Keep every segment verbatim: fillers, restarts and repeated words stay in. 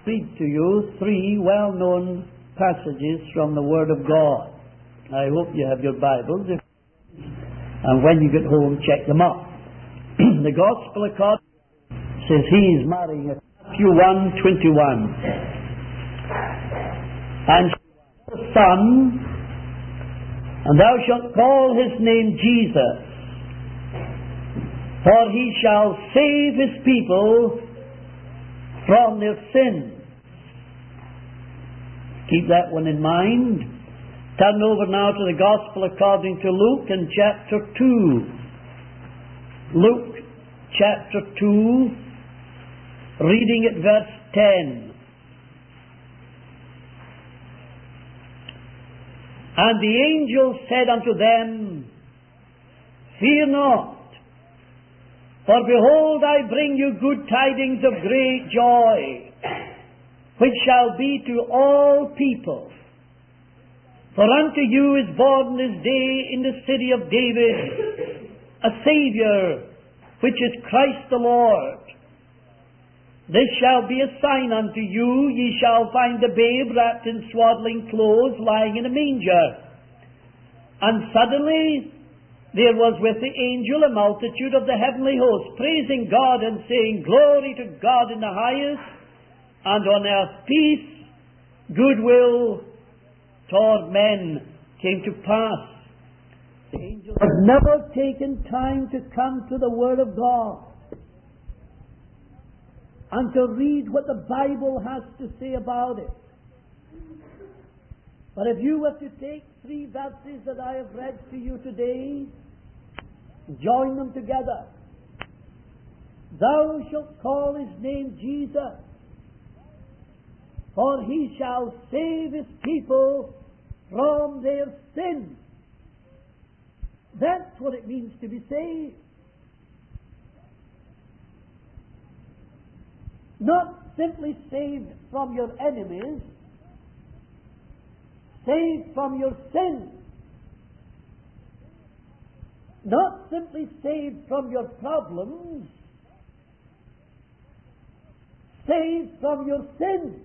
read to you three well-known passages from the Word of God. I hope you have your Bibles, and when you get home, check them up. The Gospel according says he is marrying a Matthew one twenty-one, and a son, and thou shalt call his name Jesus, for he shall save his people from their sins. Keep that one in mind. Turn over now to the Gospel according to Luke in chapter two. Luke chapter two, reading at verse ten. And the angel said unto them, Fear not, for behold, I bring you good tidings of great joy, which shall be to all people. For unto you is born this day in the city of David a Saviour, which is Christ the Lord. This shall be a sign unto you, ye shall find the babe wrapped in swaddling clothes, lying in a manger. And suddenly there was with the angel a multitude of the heavenly host, praising God and saying, Glory to God in the highest, and on earth peace, goodwill toward men. Came to pass. The angel has never taken time to come to the Word of God and to read what the Bible has to say about it. But if you were to take three verses that I have read to you today, join them together. Thou shalt call his name Jesus, for he shall save his people from their sins. That's what it means to be saved. Not simply saved from your enemies, saved from your sins. Not simply saved from your problems, saved from your sins.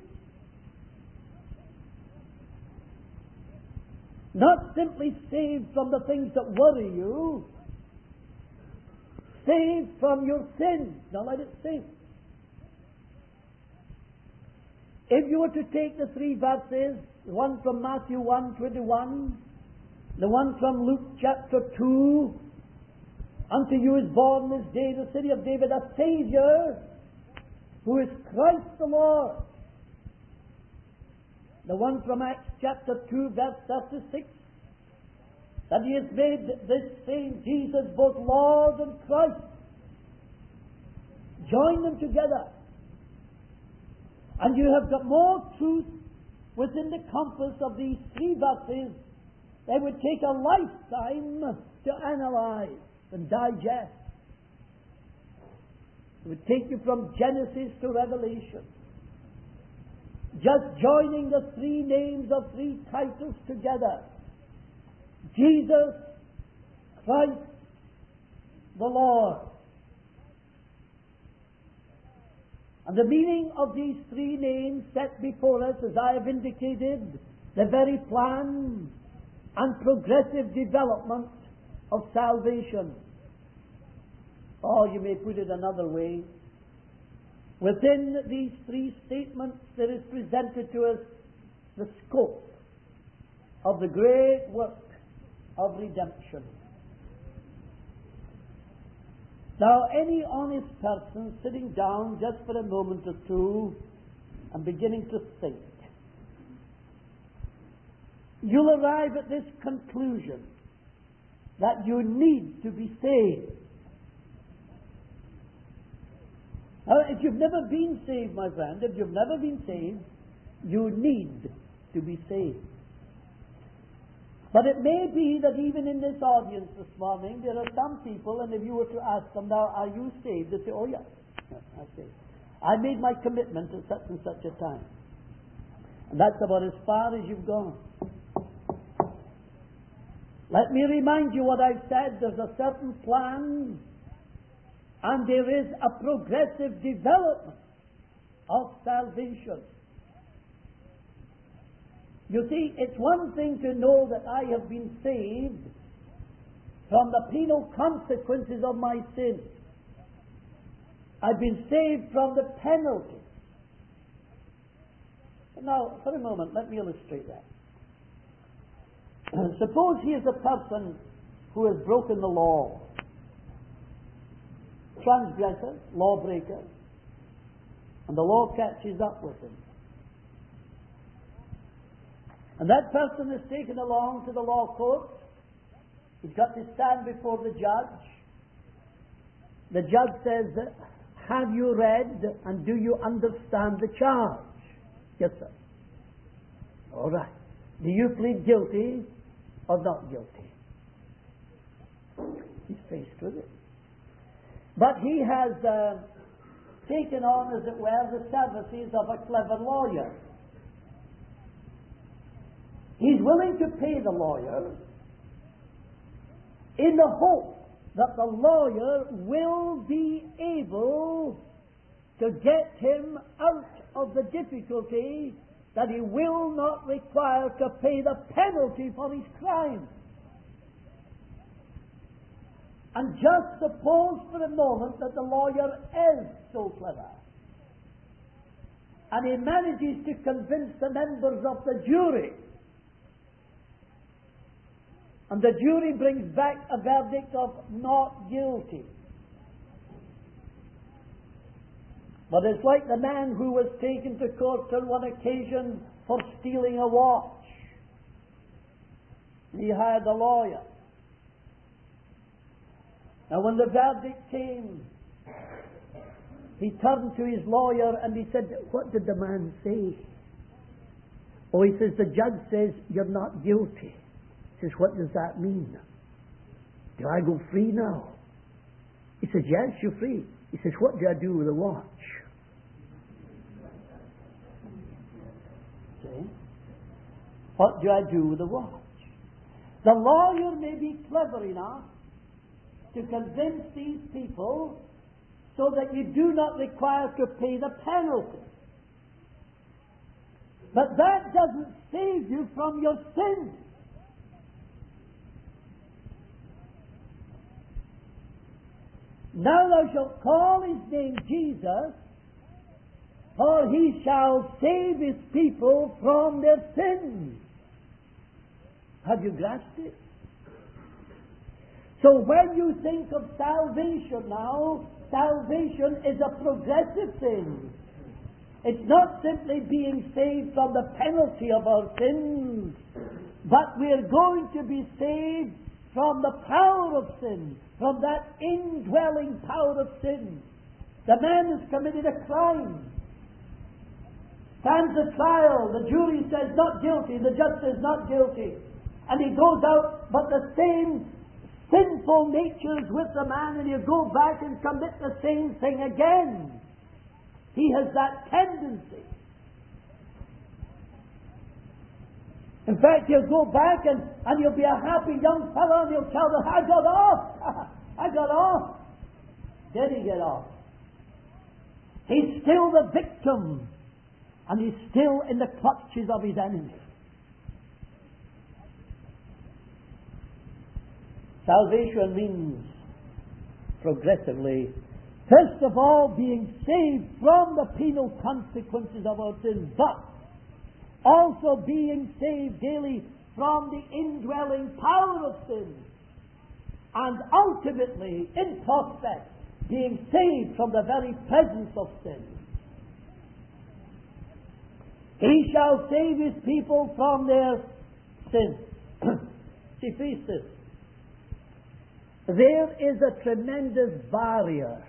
Not simply saved from the things that worry you, saved from your sins. Now let it sink. If you were to take the three verses, the one from Matthew one twenty-one, the one from Luke chapter two, unto you is born this day in the city of David a Saviour, who is Christ the Lord. The one from Acts chapter two, verse thirty-six, that he has made this same Jesus both Lord and Christ. Join them together, and you have got more truth within the compass of these three verses that would take a lifetime to analyze and digest. It would take you from Genesis to Revelation. Just joining the three names of three titles together. Jesus Christ the Lord. And the meaning of these three names set before us, as I have indicated, the very plan and progressive development of salvation. Or you may put it another way. Within these three statements, there is presented to us the scope of the great work of redemption. Now, any honest person sitting down just for a moment or two and beginning to think, you'll arrive at this conclusion that you need to be saved. Now, if you've never been saved, my friend, if you've never been saved, you need to be saved. But it may be that even in this audience this morning, there are some people, and if you were to ask them, now, are you saved? They say, oh yes, yes I'm saved. I made my commitment at such and such a time. And that's about as far as you've gone. Let me remind you what I've said. There's a certain plan, and there is a progressive development of salvation. You see, it's one thing to know that I have been saved from the penal consequences of my sin. I've been saved from the penalty. Now, for a moment, let me illustrate that. Suppose he is a person who has broken the law, transgressor, lawbreaker, and the law catches up with him. And that person is taken along to the law court. He's got to stand before the judge. The judge says, have you read and do you understand the charge? Yes, sir. All right. Do you plead guilty or not guilty? He's faced with it. But he has uh, taken on, as it were, the services of a clever lawyer. He's willing to pay the lawyer in the hope that the lawyer will be able to get him out of the difficulty that he will not require to pay the penalty for his crime. And just suppose for a moment that the lawyer is so clever, and he manages to convince the members of the jury, and the jury brings back a verdict of not guilty. But it's like the man who was taken to court on one occasion for stealing a watch. He hired a lawyer. Now when the verdict came, he turned to his lawyer and he said, what did the man say? Oh, he says, the judge says you're not guilty. He says, what does that mean? Do I go free now? He says, yes, you're free. He says, what do I do with the watch? See? What do I do with the watch? The lawyer may be clever enough to convince these people so that you do not require to pay the penalty. But that doesn't save you from your sin. Now thou shalt call his name Jesus, for he shall save his people from their sins. Have you grasped it? So when you think of salvation now, salvation is a progressive thing. It's not simply being saved from the penalty of our sins, but we're going to be saved from the power of sin, from that indwelling power of sin. The man has committed a crime, stands a trial, the jury says not guilty, the judge says not guilty, and he goes out, but the same sinful nature is with the man, and he'll go back and commit the same thing again. He has that tendency. In fact, he'll go back and, and he'll be a happy young fellow, and he'll tell them, I got off! I got off! Did he get off? He's still the victim, and he's still in the clutches of his enemy. Salvation means progressively, first of all, being saved from the penal consequences of our sins, but also being saved daily from the indwelling power of sin, and ultimately, in prospect, being saved from the very presence of sin. He shall save his people from their sins. See, face this. There is a tremendous barrier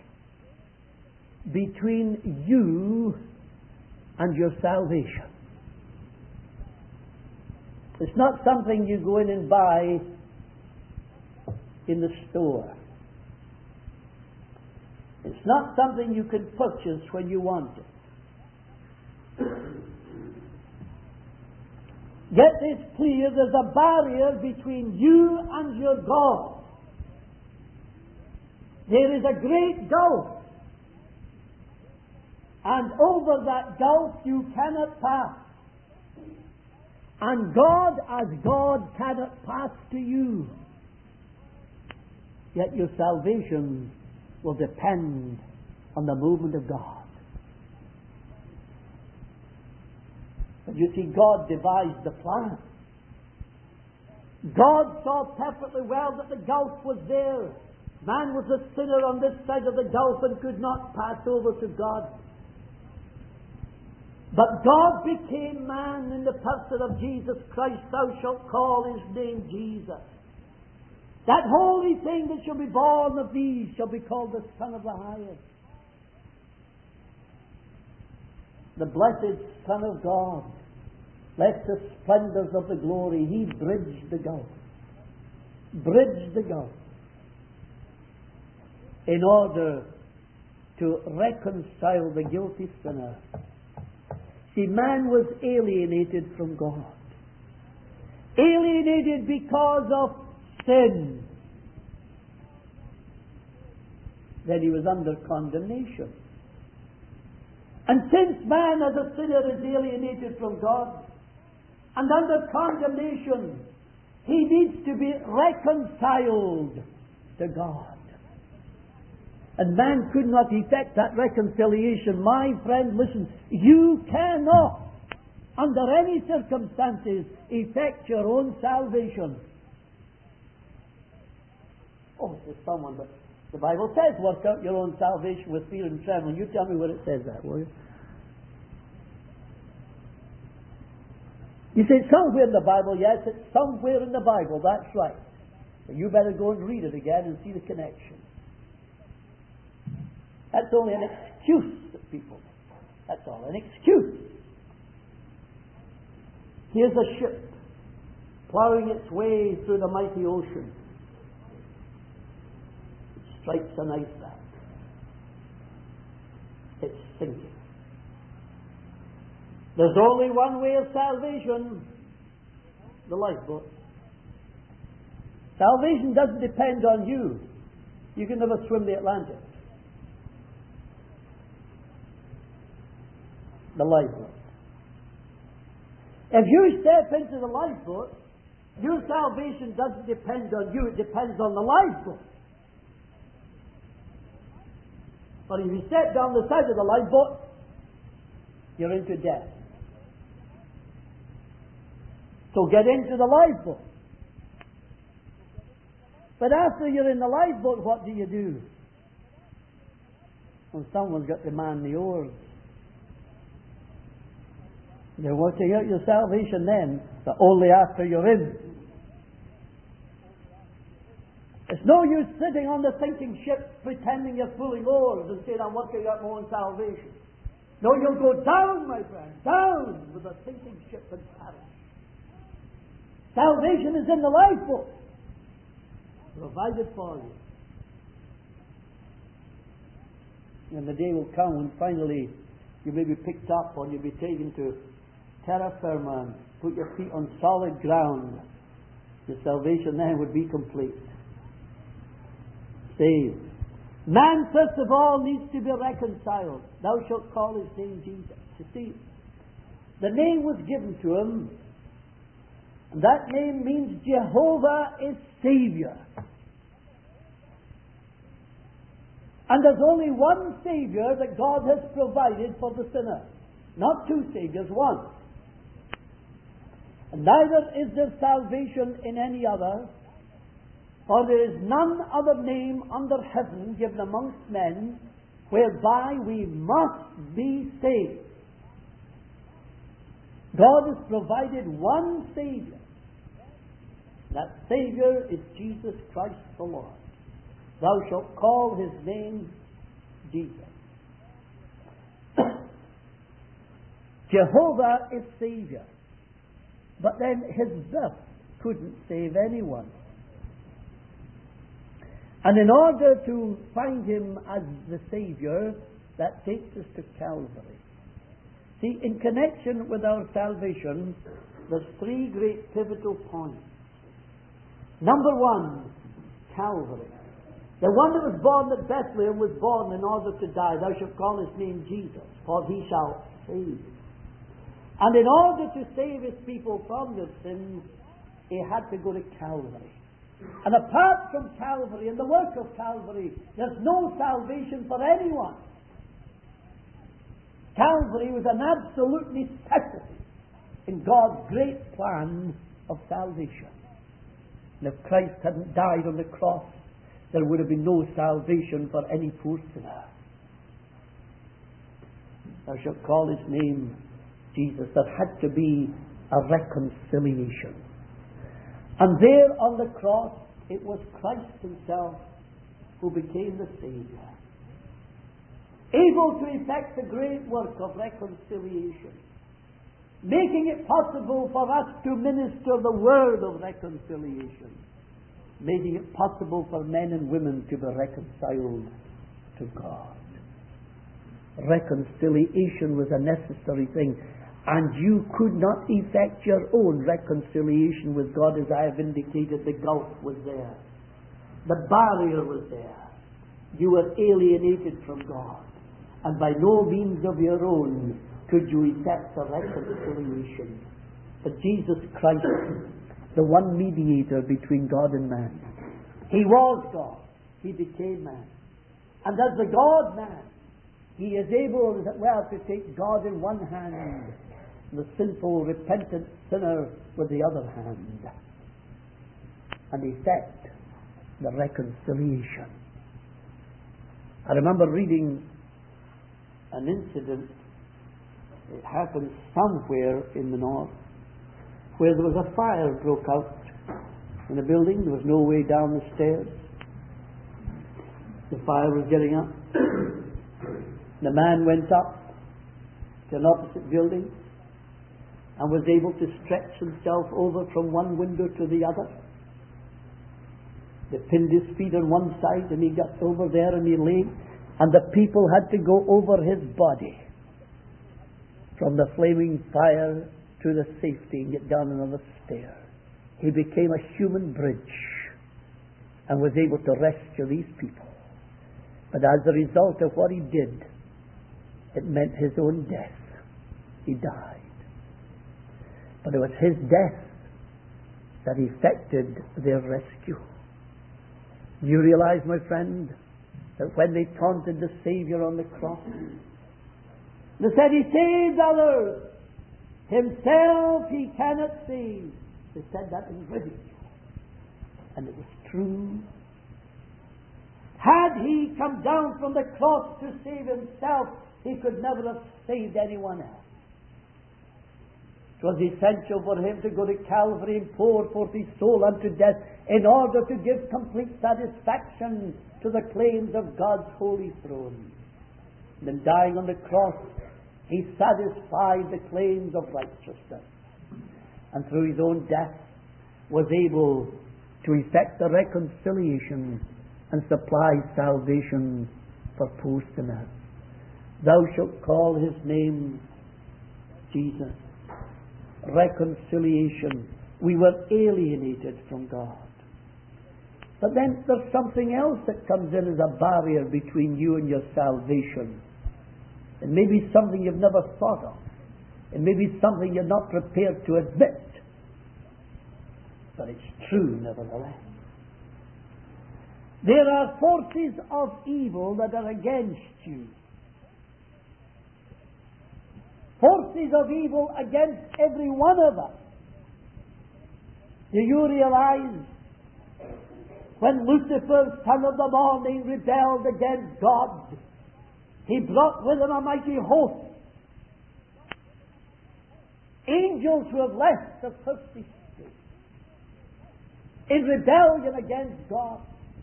between you and your salvation. It's not something you go in and buy in the store. It's not something you can purchase when you want it. Get this clear, there's a barrier between you and your God. There is a great gulf. and over that gulf you cannot pass. And God, as God, cannot pass to you. Yet your salvation will depend on the movement of God. But you see, God devised the plan. God saw perfectly well that the gulf was there. Man was a sinner on this side of the gulf and could not pass over to God. But God became man in the person of Jesus Christ. Thou shalt call his name Jesus. That holy thing that shall be born of thee shall be called the Son of the Highest. The blessed Son of God left the splendors of the glory. He bridged the gulf. Bridged the gulf. In order to reconcile the guilty sinner. See, man was alienated from God. Alienated because of sin. Then he was under condemnation. And since man as a sinner is alienated from God and under condemnation, he needs to be reconciled to God. And man could not effect that reconciliation. My friend, listen, you cannot, under any circumstances, effect your own salvation. Oh, there's someone, but the Bible says, work out your own salvation with fear and trembling. You tell me where it says that, will you? You say, somewhere in the Bible. Yes, it's somewhere in the Bible. That's right. But you better go and read it again and see the connection. That's only an excuse that people make. That's all, an excuse. Here's a ship ploughing its way through the mighty ocean. It strikes an iceberg. It's sinking. There's only one way of salvation, the lifeboat. Salvation doesn't depend on you. You can never swim the Atlantic. The lifeboat. If you step into the lifeboat, your salvation doesn't depend on you, it depends on the lifeboat. But if you step down the side of the lifeboat, you're into death. So get into the lifeboat. But after you're in the lifeboat, what do you do? Well, someone's got to man the oars. You're working out your salvation then, but only after you're in. It's no use sitting on the sinking ship pretending you're pulling oars and saying, I'm working out my own salvation. No, you'll go down, my friend, down with the sinking ship and perish. Salvation is in the lifeboat, provided for you. And the day will come when finally you may be picked up or you'll be taken to terra firma and put your feet on solid ground. Your salvation then would be complete. Saved. Man, first of all, needs to be reconciled. Thou shalt call his name Jesus. You see, the name was given to him, and that name means Jehovah is Savior. And there's only one Savior that God has provided for the sinner. Not two Saviors, one. And neither is there salvation in any other, for there is none other name under heaven given amongst men whereby we must be saved. God has provided one Savior. That Savior is Jesus Christ the Lord. Thou shalt call his name Jesus. Jehovah is Savior. But then his birth couldn't save anyone. And in order to find him as the Savior, that takes us to Calvary. See, in connection with our salvation, there's three great pivotal points. Number one, Calvary. The one that was born at Bethlehem was born in order to die. Thou shalt call his name Jesus, for he shall save. And in order to save his people from their sins, he had to go to Calvary. And apart from Calvary and the work of Calvary, there's no salvation for anyone. Calvary was an absolute necessity in God's great plan of salvation. And if Christ hadn't died on the cross, there would have been no salvation for any poor sinner. Thou shalt call his name Jesus. There had to be a reconciliation. And there on the cross, it was Christ himself who became the Saviour, able to effect the great work of reconciliation, making it possible for us to minister the word of reconciliation, making it possible for men and women to be reconciled to God. Reconciliation was a necessary thing, and you could not effect your own reconciliation with God. As I have indicated, the gulf was there. The barrier was there. You were alienated from God, and by no means of your own could you effect a reconciliation. But Jesus Christ, the one mediator between God and man, he was God. He became man. And as the God-man, he is able, as it were, to take God in one hand and the sinful, repentant sinner with the other hand, and effect the reconciliation. I remember reading an incident. It happened somewhere in the north, where there was a fire broke out in a building. There was no way down the stairs. The fire was getting up. The man went up to an opposite building and was able to stretch himself over from one window to the other. They pinned his feet on one side, and he got over there and he lay, and the people had to go over his body from the flaming fire to the safety and get down another stair. He became a human bridge and was able to rescue these people. But as a result of what he did, it meant his own death. He died. But it was his death that effected their rescue. You realize, my friend, that when they taunted the Saviour on the cross, they said, he saved others, himself he cannot save. They said that in ridicule. And it was true. Had he come down from the cross to save himself, he could never have saved anyone else. It was essential for him to go to Calvary and pour forth his soul unto death in order to give complete satisfaction to the claims of God's holy throne. And in dying on the cross, he satisfied the claims of righteousness, and through his own death was able to effect the reconciliation and supply salvation for poor sinners. Thou shalt call his name Jesus. Reconciliation. We were alienated from God. But then there's something else that comes in as a barrier between you and your salvation. It may be something you've never thought of. It may be something you're not prepared to admit. But it's true nevertheless. There are forces of evil that are against you. Forces of evil against every one of us. Do you realize when Lucifer, son of the morning, rebelled against God, he brought with him a mighty host. Angels who have left the first estate in rebellion against God.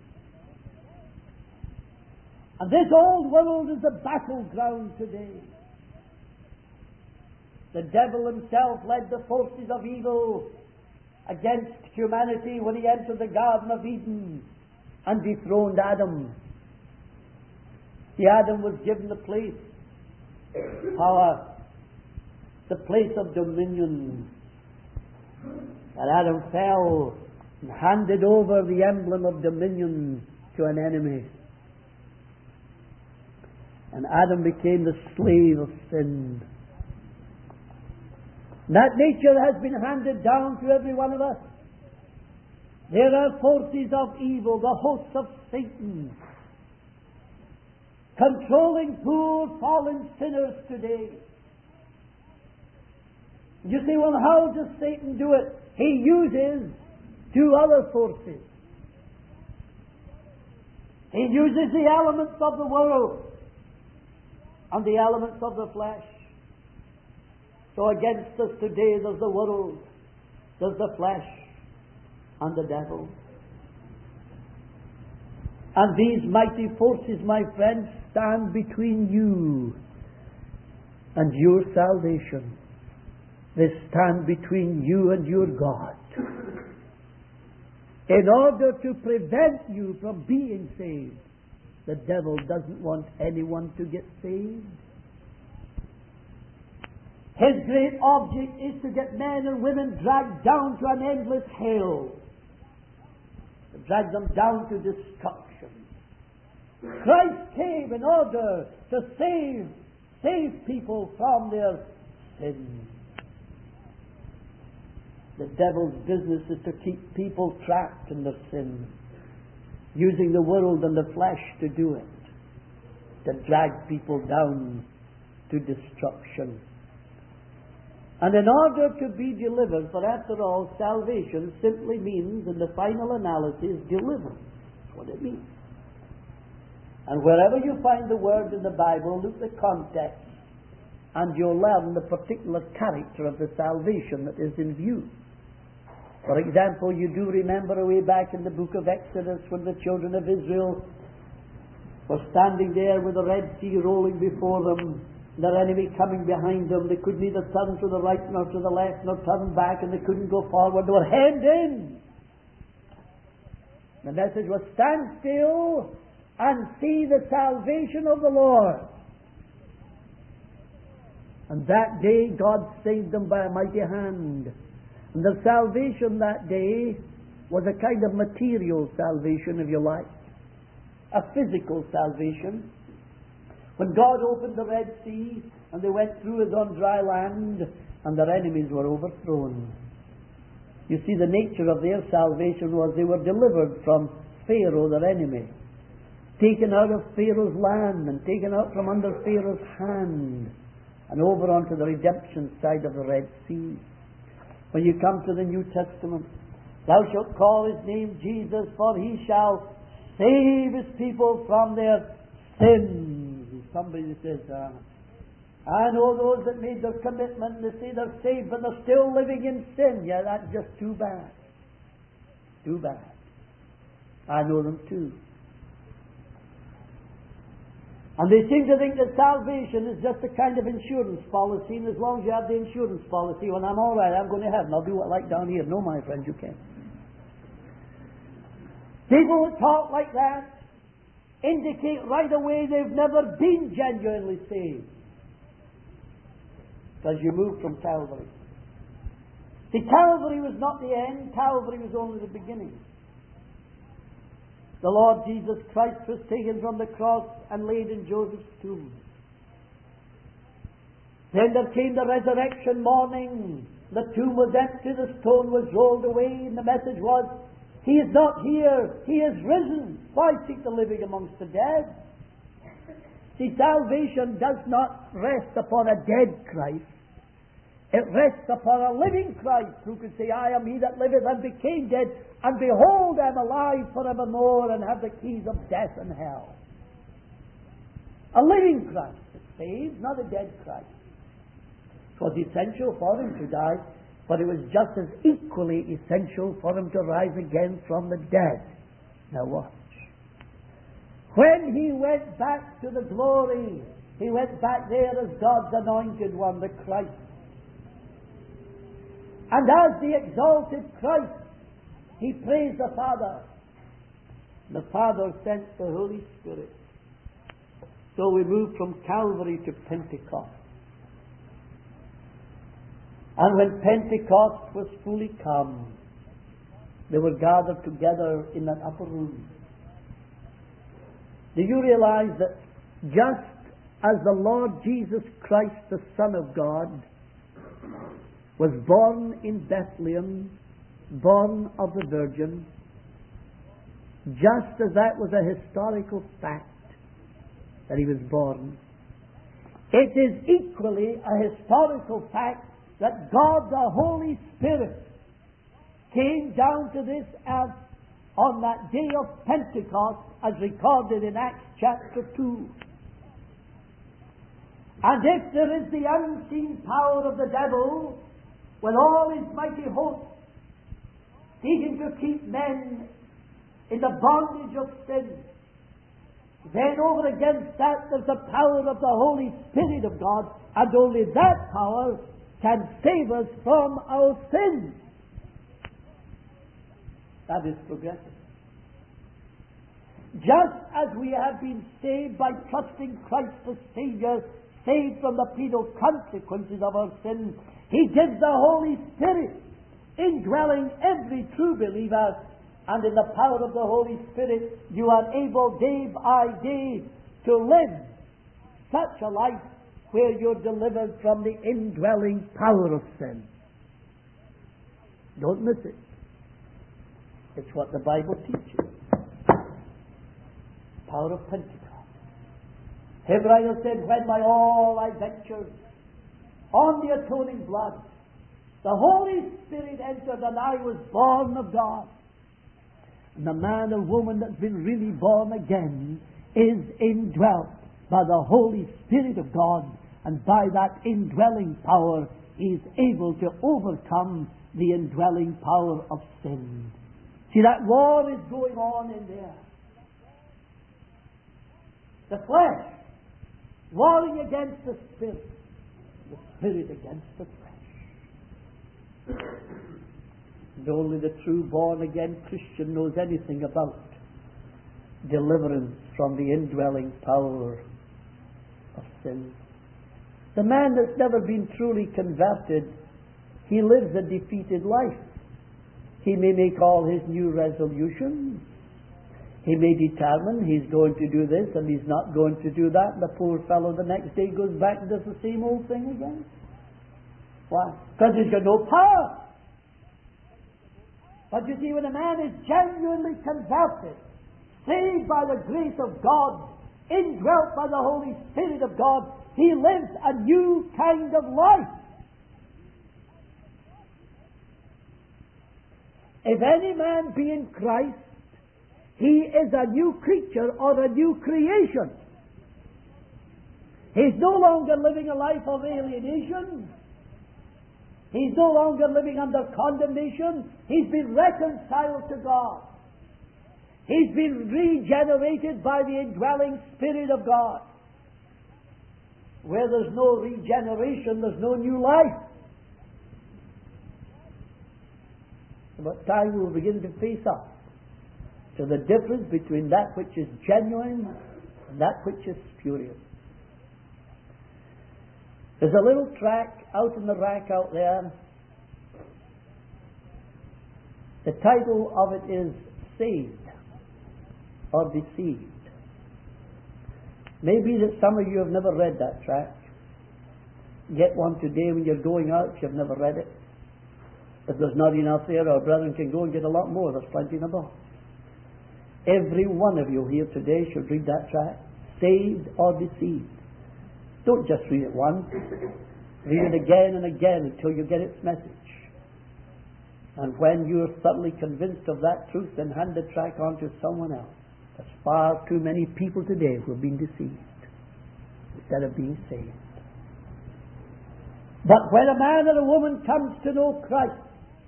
And this old world is a battleground today. The devil himself led the forces of evil against humanity when he entered the Garden of Eden and dethroned Adam. The Adam was given the place, power, the place of dominion. And Adam fell and handed over the emblem of dominion to to an enemy. And Adam became the slave of sin. That nature has been handed down to every one of us. There are forces of evil, the hosts of Satan, controlling poor fallen sinners today. You say, well, how does Satan do it? He uses two other forces. He uses the elements of the world and the elements of the flesh. So against us today there's the world, there's the flesh, and the devil. And these mighty forces, my friends, stand between you and your salvation. They stand between you and your God. In order to prevent you from being saved, the devil doesn't want anyone to get saved. His great object is to get men and women dragged down to an endless hell, to drag them down to destruction. Christ came in order to save, save people from their sins. The devil's business is to keep people trapped in their sins, using the world and the flesh to do it, to drag people down to destruction. And in order to be delivered, for after all, salvation simply means, in the final analysis, deliverance. That's what it means. And wherever you find the word in the Bible, look at the context, and you'll learn the particular character of the salvation that is in view. For example, you do remember way back in the book of Exodus when the children of Israel were standing there with the Red Sea rolling before them, their enemy coming behind them. They could neither turn to the right nor to the left nor turn back, and they couldn't go forward. They were hemmed in. The message was, stand still and see the salvation of the Lord. And that day God saved them by a mighty hand. And the salvation that day was a kind of material salvation, if you like, a physical salvation. When God opened the Red Sea and they went through as on dry land and their enemies were overthrown. You see, the nature of their salvation was they were delivered from Pharaoh, their enemy, taken out of Pharaoh's land and taken out from under Pharaoh's hand and over onto the redemption side of the Red Sea. When you come to the New Testament, thou shalt call his name Jesus, for he shall save his people from their sins. Somebody says, uh, I know those that made their commitment and they say they're saved, but they're still living in sin. Yeah, that's just too bad. Too bad. I know them too. And they seem to think that salvation is just a kind of insurance policy, and as long as you have the insurance policy, when I'm all right, I'm going to heaven, I'll do what I like down here. No, my friend, you can't. People who talk like that indicate right away they've never been genuinely saved, because you move from Calvary. See, Calvary was not the end. Calvary was only the beginning. The Lord Jesus Christ was taken from the cross and laid in Joseph's tomb. Then there came the resurrection morning. The tomb was empty, the stone was rolled away, and the message was, He is not here, He is risen. Why seek the living amongst the dead? See, salvation does not rest upon a dead Christ. It rests upon a living Christ who could say, I am he that liveth and became dead, and behold, I am alive forevermore and have the keys of death and hell. A living Christ that saves, not a dead Christ. It was essential for him to die, but it was just as equally essential for him to rise again from the dead. Now watch. When he went back to the glory, he went back there as God's anointed one, the Christ. And as the exalted Christ, he praised the Father. The Father sent the Holy Spirit. So we move from Calvary to Pentecost. And when Pentecost was fully come, they were gathered together in an upper room. Do you realize that just as the Lord Jesus Christ, the Son of God, was born in Bethlehem, born of the Virgin, just as that was a historical fact that he was born, it is equally a historical fact that God the Holy Spirit came down to this earth on that day of Pentecost, as recorded in Acts chapter two. And if there is the unseen power of the devil, with all his mighty host, seeking to keep men in the bondage of sin, then over against that there's the power of the Holy Spirit of God, and only that power can save us from our sins. That is progressive. Just as we have been saved by trusting Christ as Savior, saved from the penal consequences of our sins, He gives the Holy Spirit indwelling every true believer, and in the power of the Holy Spirit you are able day by day to live such a life where you're delivered from the indwelling power of sin. Don't miss it. It's what the Bible teaches. Power of Pentecost. Hebrides said, when by all I ventured on the atoning blood, the Holy Spirit entered and I was born of God. And the man or woman that's been really born again is indwelt by the Holy Spirit of God, and by that indwelling power he is able to overcome the indwelling power of sin. See, that war is going on in there. The flesh warring against the Spirit, the Spirit against the flesh. And only the true born-again Christian knows anything about deliverance from the indwelling power of sin. The man that's never been truly converted, he lives a defeated life. He may make all his new resolutions. He may determine he's going to do this and he's not going to do that, and the poor fellow the next day goes back and does the same old thing again. Why? Because he's got no power. But you see, when a man is genuinely converted, saved by the grace of God, indwelt by the Holy Spirit of God, he lives a new kind of life. If any man be in Christ, he is a new creature or a new creation. He's no longer living a life of alienation. He's no longer living under condemnation. He's been reconciled to God. He's been regenerated by the indwelling Spirit of God. Where there's no regeneration, there's no new life. But time will begin to face up to the difference between that which is genuine and that which is spurious. There's a little tract out in the rack out there. The title of it is Saved or Deceived. Maybe that some of you have never read that tract. Get one today when you're going out if you've never read it. If there's not enough there, our brethren can go and get a lot more. There's plenty in the book. Every one of you here today should read that tract. Saved or Deceived. Don't just read it once. Read it again and again until you get its message. And when you're thoroughly convinced of that truth, then hand the tract on to someone else. There's far too many people today who have been deceived instead of being saved. But when a man or a woman comes to know Christ,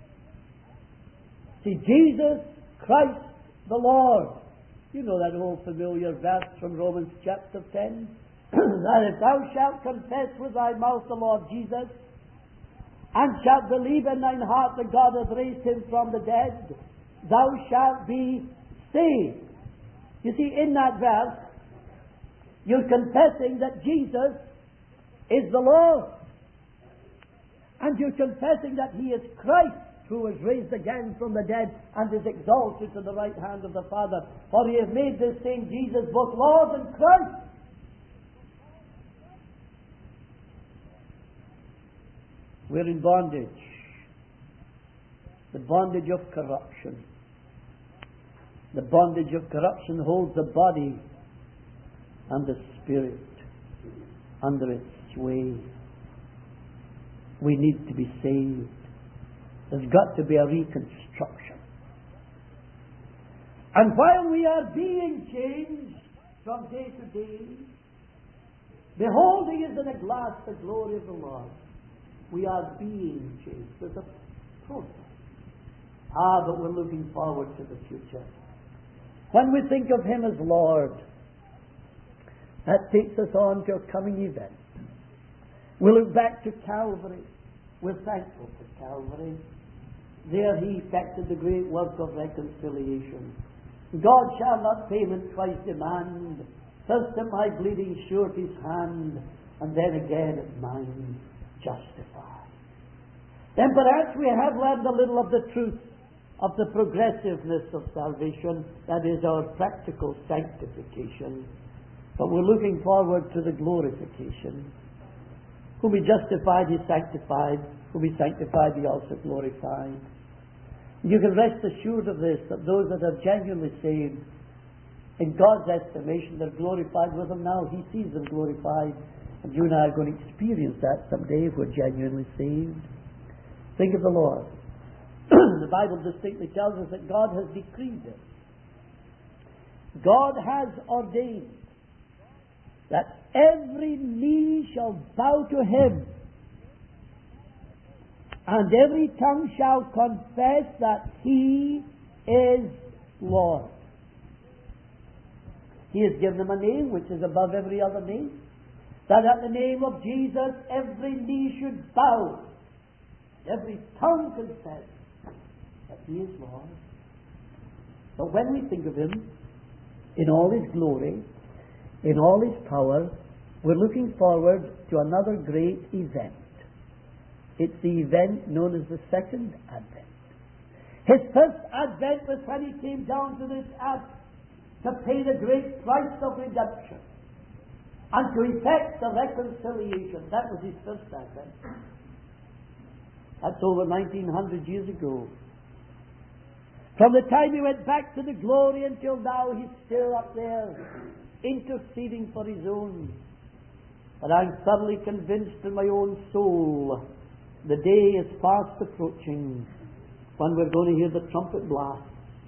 see, Jesus Christ the Lord. You know that old familiar verse from Romans chapter ten. That if thou shalt confess with thy mouth the Lord Jesus, and shalt believe in thine heart that God hath raised him from the dead, thou shalt be saved. You see, in that verse, you're confessing that Jesus is the Lord. And you're confessing that He is Christ who was raised again from the dead and is exalted to the right hand of the Father. For he has made this same Jesus both Lord and Christ. We're in bondage. The bondage of corruption. The bondage of corruption holds the body and the spirit under its sway. We need to be saved. There's got to be a reconstruction. And while we are being changed from day to day, beholding as in a glass the glory of the Lord, we are being changed. There's a process. Ah, but we're looking forward to the future. When we think of Him as Lord, that takes us on to a coming event. We look back to Calvary. We're thankful for Calvary. There He effected the great work of reconciliation. God shall not payment twice demand. First at my bleeding surety's hand, and then again at mine justify. Then perhaps we have learned a little of the truth of the progressiveness of salvation, that is our practical sanctification. But we're looking forward to the glorification. Whom He justified, He sanctified. Whom He sanctified, He also glorified. You can rest assured of this, that those that are genuinely saved, in God's estimation, they're glorified with Him now. He sees them glorified. And you and I are going to experience that someday if we're genuinely saved. Think of the Lord. The Bible distinctly tells us that God has decreed this. God has ordained that every knee shall bow to Him, and every tongue shall confess that He is Lord. He has given Him a name which is above every other name, that at the name of Jesus every knee should bow, every tongue confess that He is Lord. But when we think of Him in all His glory, in all His power, we're looking forward to another great event. It's the event known as the Second Advent. His first advent was when He came down to this earth to pay the great price of redemption and to effect the reconciliation. That was His first advent. That's over nineteen hundred years ago. From the time He went back to the glory until now, He's still up there, interceding for His own. But I'm thoroughly convinced in my own soul the day is fast approaching when we're going to hear the trumpet blast.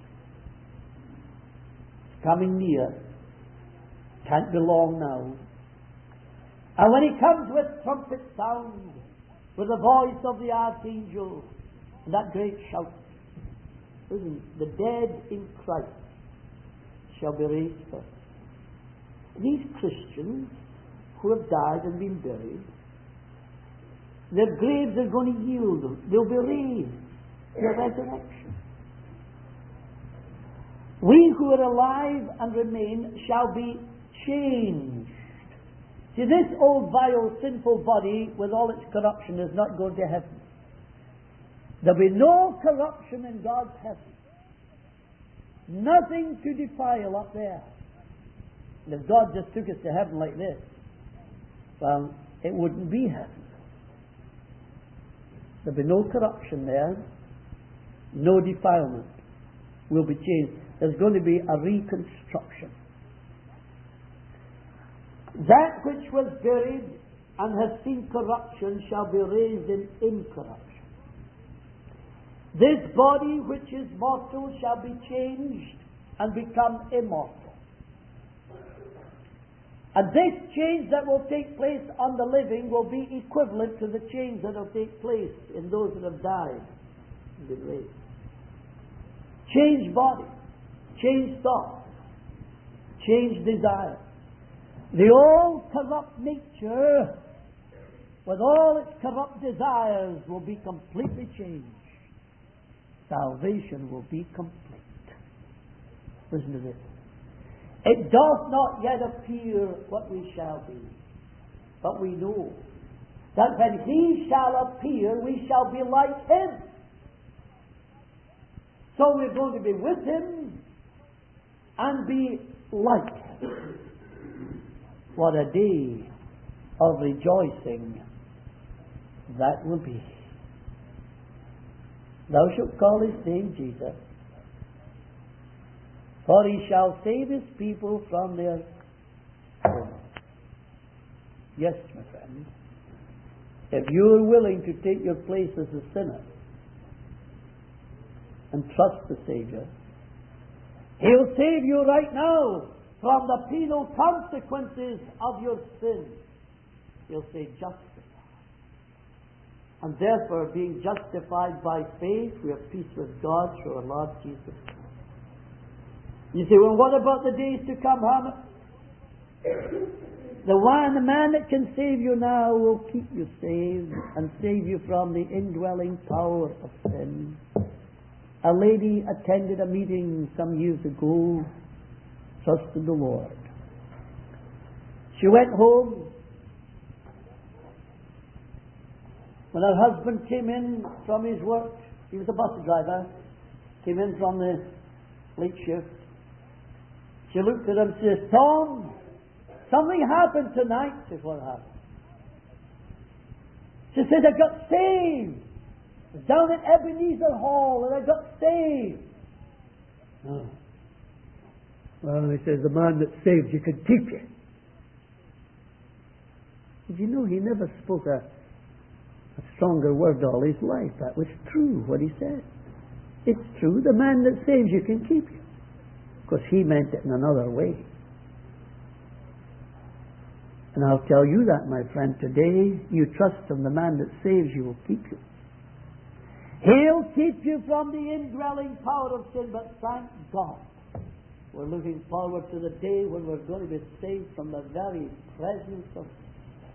It's coming near. Can't be long now. And when He comes with trumpet sound, with the voice of the archangel, and that great shout, listen, the dead in Christ shall be raised first. These Christians who have died and been buried, their graves are going to yield them. They'll be raised in the resurrection. We who are alive and remain shall be changed. See, this old vile sinful body with all its corruption is not going to heaven. There'll be no corruption in God's heaven. Nothing to defile up there. And if God just took us to heaven like this, well, it wouldn't be heaven. There'll be no corruption there, no defilement. Will be changed. There's going to be a reconstruction. That which was buried and has seen corruption shall be raised in incorruption. This body which is mortal shall be changed and become immortal. And this change that will take place on the living will be equivalent to the change that will take place in those that have died and been raised. Changed body, changed thought, changed desire. The old corrupt nature, with all its corrupt desires, will be completely changed. Salvation will be complete. Listen to this. It doth not yet appear what we shall be, but we know that when He shall appear, we shall be like Him, So we're going to be with Him and be like Him. What a day of rejoicing that will be. Thou shalt call His name Jesus, for He shall save His people from their sins. Yes, my friend. If you are willing to take your place as a sinner and trust the Savior, He'll save you right now from the penal consequences of your sin. He'll say justified. And therefore, being justified by faith, we have peace with God through our Lord Jesus Christ. You say, well, what about the days to come, Harmon? The one, the man that can save you now will keep you saved and save you from the indwelling power of sin. A lady attended a meeting some years ago, trusted the Lord. She went home. When her husband came in from his work, he was a bus driver, came in from the late shift. She looked at him and says, Tom, something happened tonight. Says, what happened? She said, I got saved. I was down at Ebenezer Hall and I got saved. Oh. Well, he says, the man that saved you could keep you. Did you know he never spoke a, a stronger word all his life? That was true, what he said. It's true. The man that saves you can keep you. Of course, he meant it in another way. And I'll tell you that, my friend, today, you trust Him, the man that saves you will keep you. He'll keep you from the indwelling power of sin, but thank God, we're looking forward to the day when we're going to be saved from the very presence of sin.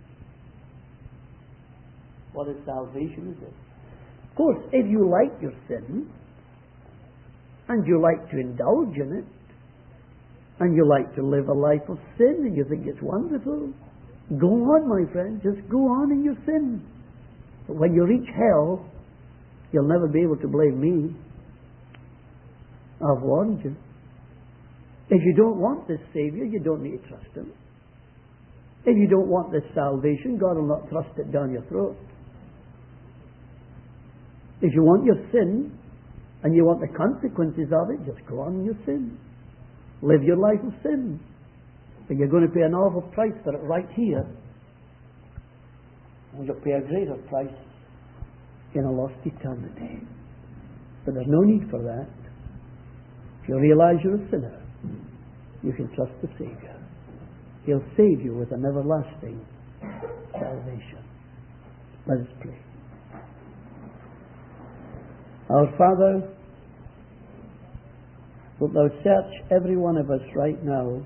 What a salvation is this? Of course, if you like your sin, and you like to indulge in it, and you like to live a life of sin, and you think it's wonderful, go on, my friend. Just go on in your sin. But when you reach hell, you'll never be able to blame me. I've warned you. If you don't want this Savior, you don't need to trust Him. If you don't want this salvation, God will not thrust it down your throat. If you want your sin, and you want the consequences of it, just go on in your sin. Live your life of sin. But you're going to pay an awful price for it right here. And you'll pay a greater price in a lost eternity. But there's no need for that. If you realize you're a sinner, you can trust the Savior. He'll save you with an everlasting salvation. Let us pray. Our Father, wilt Thou search every one of us right now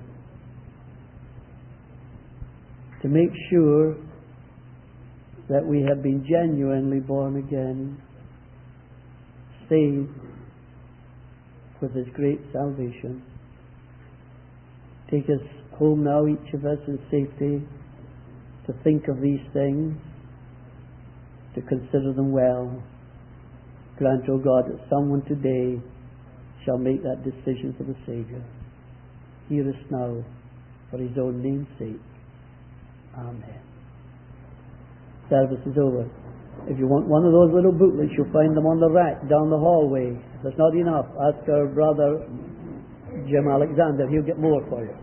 to make sure that we have been genuinely born again, saved with His great salvation. Take us home now, each of us, in safety, to think of these things, to consider them well. Grant, O God, that someone today shall make that decision for the Saviour. Hear us now, for His own name's sake. Amen. Service is over. If you want one of those little booklets, you'll find them on the rack down the hallway. If there's not enough, ask our brother Jim Alexander. He'll get more for you.